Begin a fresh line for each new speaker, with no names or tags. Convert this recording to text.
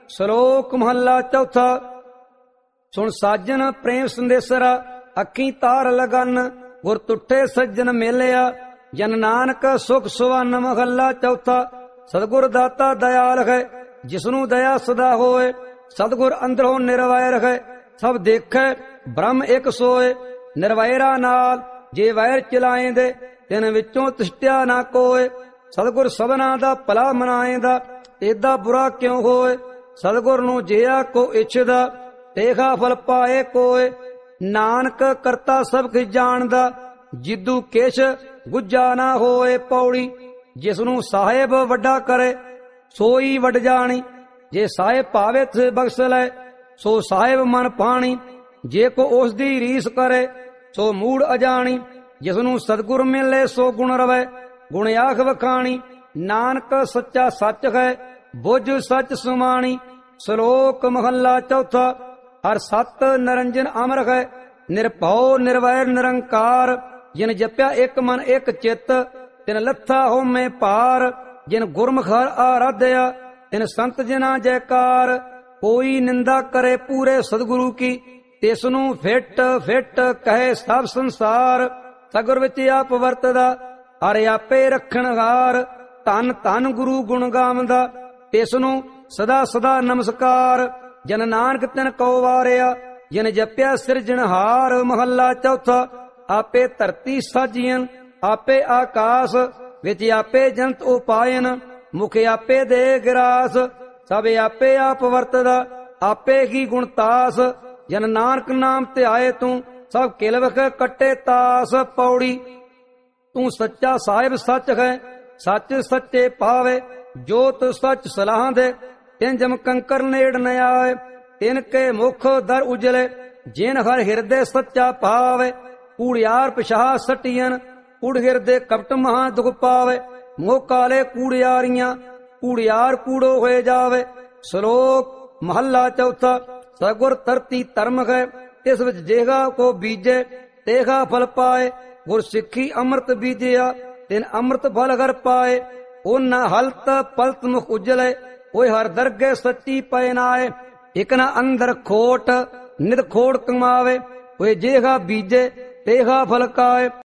ਸ਼ਲੋਕ ਮਹੱਲਾ ਚੌਥਾ। ਸੁਣ ਸਾਜਨ ਪ੍ਰੇਮ ਸੰਦੇਸਰਾ, ਅੱਖੀਂ ਤਾਰ ਲਗਨ, ਗੁਰ ਤੁਠੇ ਸੱਜਣ ਮੇਲਿਆ, ਜਨ ਨਾਨਕ ਸੁਖ ਸੁਵਨ। ਮਹੱਲਾ ਚੌਥਾ। ਸਤਿਗੁਰ ਦਾਤਾ ਦਇਆਲ ਹੈ, ਜਿਸਨੂੰ ਦਇਆ ਸਦਾ ਹੋਏ, ਸਤਿਗੁਰ ਅੰਦਰੋਂ ਨਿਰਵੈਰ ਹੈ, ਸਭ ਦੇਖੈ ਬ੍ਰਹਮ ਇੱਕ ਸੋਏ। ਨਿਰਵੈਰਾ ਨਾਲ ਜੇ ਵੈਰ ਚਲਾਏਂਦੇ, ਤਿਨ ਵਿੱਚੋਂ ਤਿਸ਼ਟਿਆ ਨਾ ਕੋਏ। ਸਤਿਗੁਰ ਸਭਨਾ ਦਾ ਭਲਾ ਮਨਾਏਂਦਾ, ਏਦਾ ਬੁਰਾ ਕਿਉਂ ਹੋਏ। ਸਤਿਗੁਰ ਨੂੰ ਜਿਆ ਕੋ ਇੱਛਦਾ, ਤੇਖਾ ਫਲ ਪਾਏ ਕੋਏ। ਨਾਨਕ ਕਰਤਾ ਸਭ ਕੁਝ ਜਾਣਦਾ, ਜਿੱਦੂ ਕਿਛ ਗੁੱਜਾ ਨਾ ਹੋਏ। ਪੌੜੀ। ਜਿਸਨੂੰ ਸਾਹਿਬ ਵੱਡਾ ਕਰੇ, ਸੋਈ ਵੱਡ ਜਾਣੀ। ਜੇ ਸਾਹਿਬ ਭਾਵੇ ਤੇ ਬਖਸ਼ ਲੈ, ਸੋ ਸਾਹਿਬ ਮਨ ਪਾਣੀ। ਜੇ ਕੋ ਉਸ ਦੀ ਰੀਸ ਕਰੇ, ਸੋ ਮੂੜ ਅਜਾਣੀ। ਜਿਸਨੂੰ ਸਤਿਗੁਰ ਮਿਲੇ, ਸੋ ਗੁਣ ਰਵੈ, ਗੁਣ ਆਖ ਵਖਾਣੀ। ਨਾਨਕ ਸੱਚਾ ਸੱਚ ਹੈ, ਬੁੱਝ ਸੱਚ ਸੁਮਾਣੀ। ਸ਼ਲੋਕ ਮਹੱਲਾ ਚੌਥਾ। ਹਰ ਸਤ ਨਿਰੰਜਨ ਅਮਰ ਹੈ, ਨਿਰਭਉ ਨਿਰਵੈਰ ਨਿਰੰਕਾਰ। ਜਿਨ ਜਪਿਆ ਇੱਕ ਮਨ ਇੱਕ ਚਿੱਤ, ਤਿਨ ਲੱਥਾ ਹੋਮੇ ਭਾਰ। ਜਿਨ ਗੁਰਮੁਖ ਹਰਿ ਆਰਾਧਿਆ, ਤਿਨ ਸੰਤ ਜਨਾ ਜੈਕਾਰ। ਕੋਈ ਨਿੰਦਾ ਕਰੇ ਪੂਰੇ ਸਤਿਗੁਰੂ ਕੀ, ਤਿਸ ਨੂੰ ਫਿੱਟ ਫਿੱਟ ਕਹੇ ਸਭ ਸੰਸਾਰ। ਸਤਿਗੁਰ ਵਿੱਚ ਆਪ ਵਰਤਦਾ, ਹਰਿ ਆਪੇ ਰੱਖਣਹਾਰ। ਧੰਨ ਧੰਨ ਗੁਰੂ ਗੁਣ ਗਾਵੰਦਾ, ਤਿਸ ਨੂੰ ਸਦਾ ਸਦਾ ਨਮਸਕਾਰ। ਜਨ ਨਾਨਕ ਤਿਨ ਕਉ ਵਾਰਿਆ, ਜਿਨ ਜਪਿਆ ਸਿਰਜਣਹਾਰ। ਮਹੱਲਾ ਚੌਥਾ। ਆਪੇ ਧਰਤੀ ਸਾਜੀਆਂ, ਆਪੇ ਆਕਾਸ, ਵਿੱਚ ਆਪੇ ਜੰਤ ਉਪਾਇਨ। ਮੁਖ ਆਪੇ ਦੇ ਗਿਰਾਸ, ਸਭ ਆਪੇ ਆਪ ਵਰਤਦਾ, ਆਪੇ ਹੀ ਗੁਣਤਾਸ। ਜਨ ਨਾਨਕ ਨਾਮ ਧਿਆਏ ਤੂੰ, ਸਭ ਕਿਲਵਖ ਕੱਟੇ ਤਾਸ। ਪੌੜੀ। ਤੂੰ ਸੱਚਾ ਸਾਹਿਬ ਸੱਚ ਹੈ, ਸੱਚ ਸੱਚੇ ਪਾਵੇ। ਜੋਤ ਸੱਚ ਸਲਾਹ ਦੇ, ਤਿਨ ਜਮ ਕੰਕਰ ਨੇੜ ਨ ਆਏ। ਤਿਨ ਕੇ ਮੁਖ ਦਰ ਉਜਲੇ, ਜਿਨ ਹਰ ਹਿਰਦੇ ਸੱਚਾ ਭਾਵੇ। ਕੂੜਿਆਰ ਪਿਸ਼ਾਹ ਸਟੀਆਂ, ਕੂੜ ਹਿਰਦੇ ਕਪਟ ਮਹਾ ਦੁਖ ਪਾਵੇ। ਮੋਹ ਕਾਲੇ ਕੂੜਿਆਰੀਆਂ, ਕੂੜਿਆਰ ਕੂੜੋ ਹੋਏ ਜਾਵੇ। ਸ਼ਲੋਕ ਮਹੱਲਾ ਚੌਥਾ। ਸਤਿਗੁਰ ਧਰਤੀ ਧਰਮ ਹੈ, ਇਸ ਵਿੱਚ ਜੇਗਾ ਕੋ ਬੀਜੇ, ਤੇਗਾ ਫਲ ਪਾਏ। ਗੁਰ ਸਿੱਖੀ ਅੰਮ੍ਰਿਤ ਬੀਜਿਆ, ਤਿਨ ਅੰਮ੍ਰਿਤ ਫਲ ਹਰ ਪਾਏ। ਉਹਨਾਂ ਹਲਤ ਪਲਤ ਮੁਖ ਉਜਲੇ, ਓਏ ਹਰ ਦਰਗੇ ਸੱਚੀ ਪੈ ਨਾਏ। ਇਕ ਨਾ ਅੰਦਰ ਖੋਟ, ਨਿਤ ਖੋੜ ਕਮਾਵੇ, ਓਏ ਜੇਗਾ ਬੀਜੇ, ਤੇਗਾ ਫਲ ਕਾਏ।